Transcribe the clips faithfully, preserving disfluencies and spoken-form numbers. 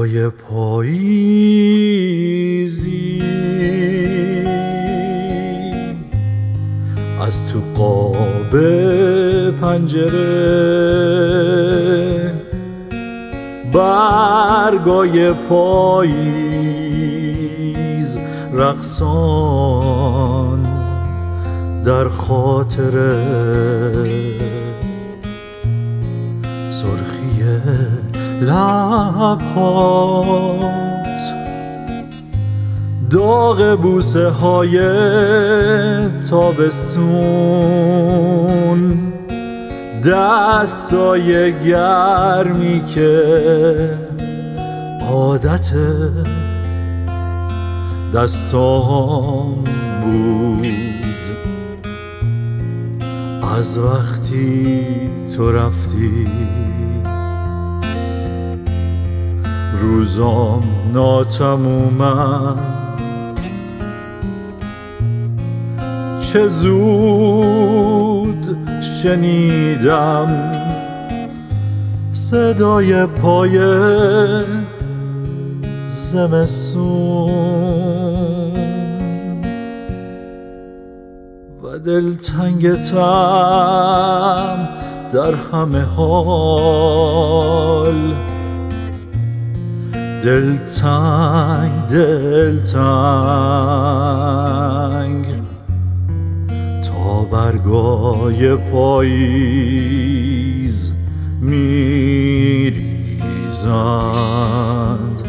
صدای پاییزی از تو قاب پنجره، برگای پاییز رقصان در خاطره، سرخی لبهات، داغ بوسه های تابستون، دستای گرمی که عادت دستام بود، از وقتی تو رفتی روزام ناتمومن، چه زود شنیدم صدای پای زمستون و دلتنگتم در همه حال، دلتنگ دلتنگ تا برگای پاییز میریزند.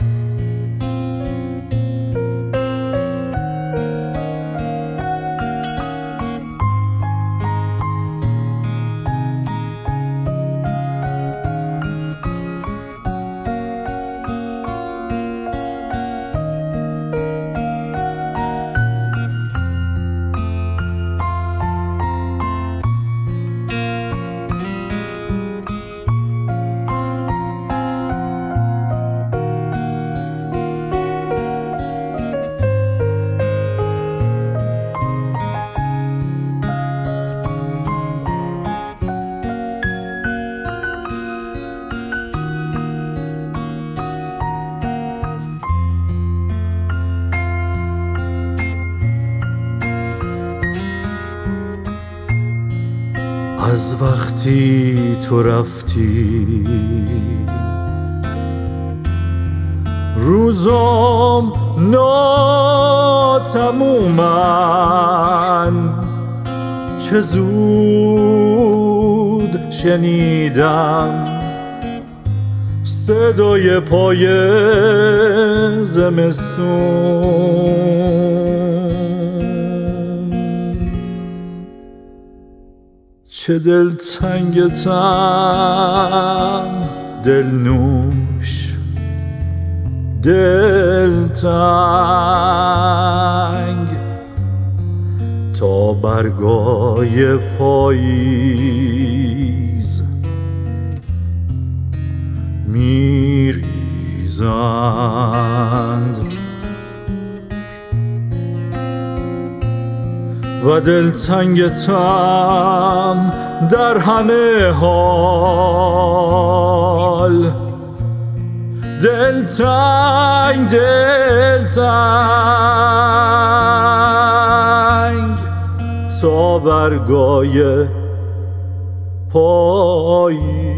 از وقتی تو رفتی روزام ناتمومن، چه زود شنیدم صدای پای زمستون، چه دلتنگتم دلنوش دلتنگ تا برگای پاییز میریزند و دلتنگتم در همه حال، دلتنگ دلتنگ تا برگای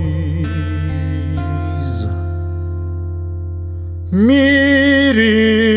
پاییز میریزند.